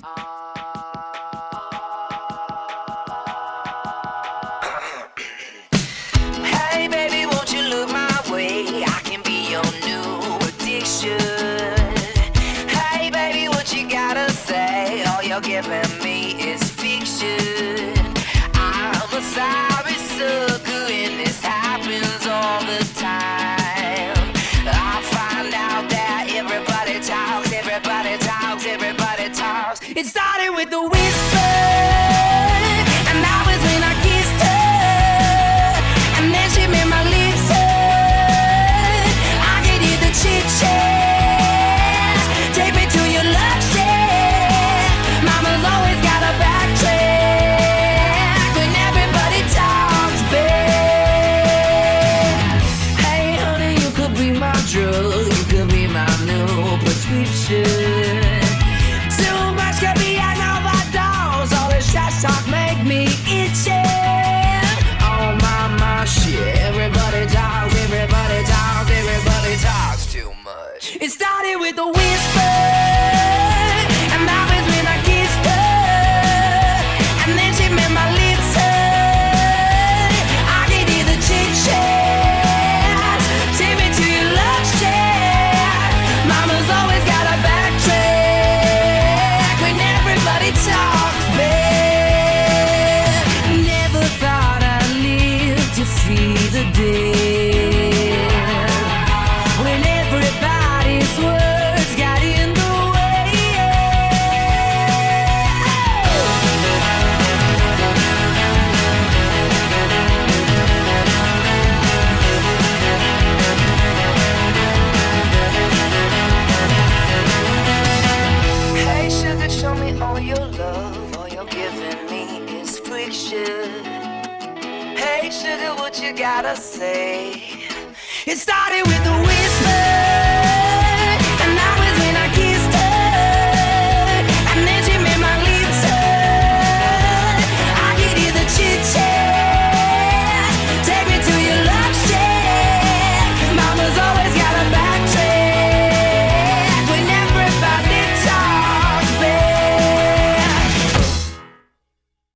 Hey baby, won't you look my way? I can be your new addiction. Hey baby, what you gotta say? All you're giving me is fiction. I'm a sorry sucker and this happens all the time. I find out that everybody talks, everybody talks, everybody talks. It started with a whisper, and that was when I kissed her. And then she made my lips hurt. I could hear the chit-chat. Take me to your love shack. Mama's always got a backtrack when everybody talks back. Hey honey, you could be my drug. You could be my new prescription. Too much caviar, overdose. All this trash talk make me itchy. Shit. Everybody talks, everybody talks, everybody talks too much. It started with a whisper, and that was when I kissed her. And then she made my lips hurt. I could hear the chit-chat. Take me to your love shack. Mama's always got a backtrack when everybody talks back. Never thought I'd live to see the day when everybody's words got in the way. Hey sugar, show me all your love. All you're giving me is friction. Hey sugar, what you gotta say? It started with a whisper.